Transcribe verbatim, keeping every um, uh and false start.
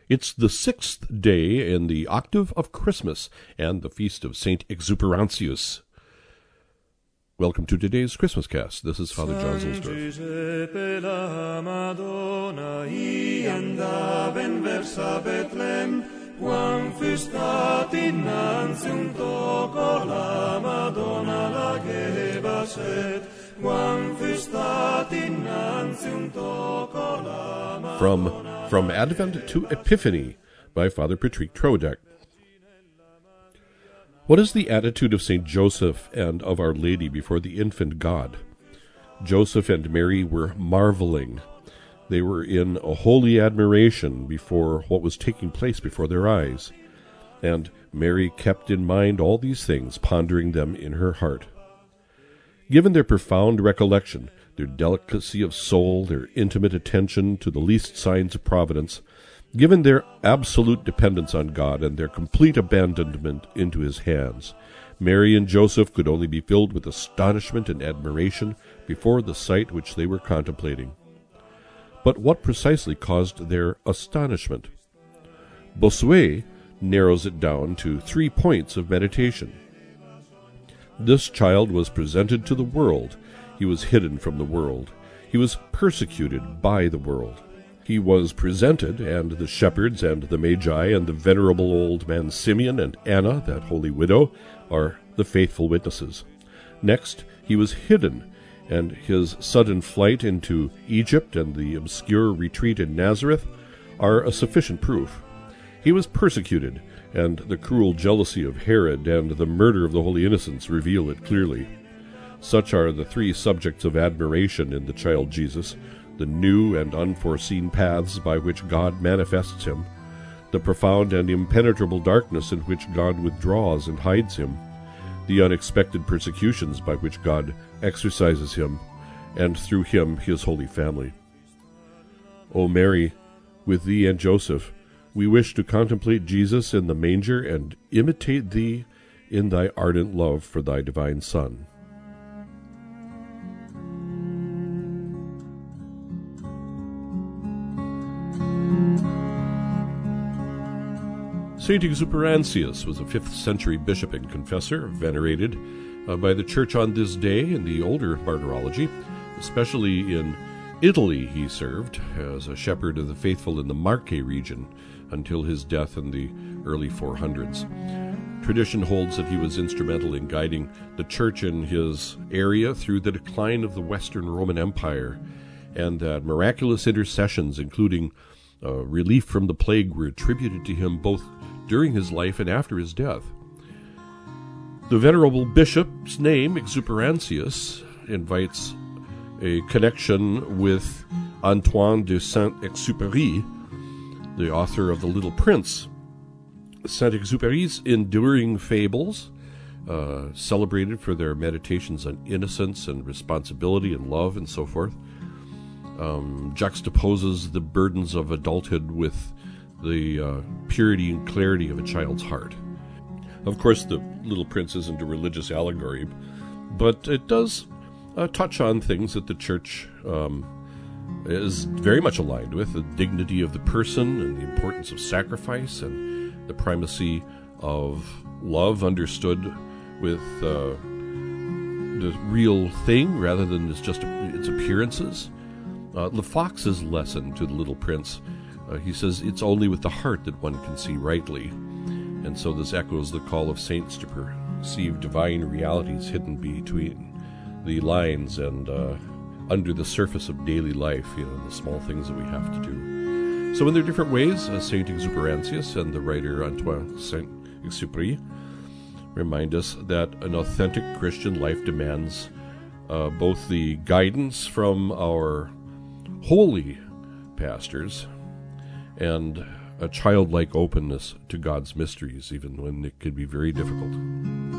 It's the sixth day in the octave of Christmas and the feast of Saint Exuperantius. Welcome to today's Christmas cast. This is Father John Zuhlsdorf. From From Advent to Epiphany by Father Patrick Troadec. What is the attitude of Saint Joseph and of Our Lady before the infant God? Joseph and Mary were marveling. They were in a holy admiration before what was taking place before their eyes. And Mary kept in mind all these things, pondering them in her heart. Given their profound recollection, their delicacy of soul, their intimate attention to the least signs of providence, given their absolute dependence on God and their complete abandonment into His hands, Mary and Joseph could only be filled with astonishment and admiration before the sight which they were contemplating. But what precisely caused their astonishment? Bossuet narrows it down to three points of meditation. This child was presented to the world. He was hidden from the world. He was persecuted by the world. He was presented, and the shepherds and the magi and the venerable old man Simeon and Anna, that holy widow, are the faithful witnesses. Next, he was hidden, and his sudden flight into Egypt and the obscure retreat in Nazareth are a sufficient proof. He was persecuted, and the cruel jealousy of Herod and the murder of the holy innocents reveal it clearly. Such are the three subjects of admiration in the child Jesus: the new and unforeseen paths by which God manifests him, the profound and impenetrable darkness in which God withdraws and hides him, the unexpected persecutions by which God exercises him, and through him his holy family. O Mary, with thee and Joseph, we wish to contemplate Jesus in the manger and imitate thee in thy ardent love for thy divine Son. Saint Exuperantius was a fifth century bishop and confessor, venerated uh, by the Church on this day in the older martyrology. Especially in Italy he served as a shepherd of the faithful in the Marche region until his death in the early four hundreds. Tradition holds that he was instrumental in guiding the Church in his area through the decline of the Western Roman Empire, and that miraculous intercessions, including uh, relief from the plague, were attributed to him both during his life and after his death. The venerable bishop's name, Exuperantius, invites a connection with Antoine de Saint-Exupéry, the author of The Little Prince. Saint-Exupéry's enduring fables, uh, celebrated for their meditations on innocence and responsibility and love and so forth, um, juxtaposes the burdens of adulthood with the uh, purity and clarity of a child's heart. Of course, The Little Prince isn't a religious allegory, but it does uh, touch on things that the Church um, is very much aligned with: the dignity of the person and the importance of sacrifice and the primacy of love understood with uh, the real thing rather than as just its appearances. Uh, Le Fox's lesson to The Little Prince, Uh, he says, it's only with the heart that one can see rightly. And so this echoes the call of saints to perceive divine realities hidden between the lines and uh, under the surface of daily life, you know, the small things that we have to do. So in their different ways, uh, Saint Exuperantius and the writer Antoine Saint-Exupéry remind us that an authentic Christian life demands uh, both the guidance from our holy pastors and a childlike openness to God's mysteries, even when it can be very difficult.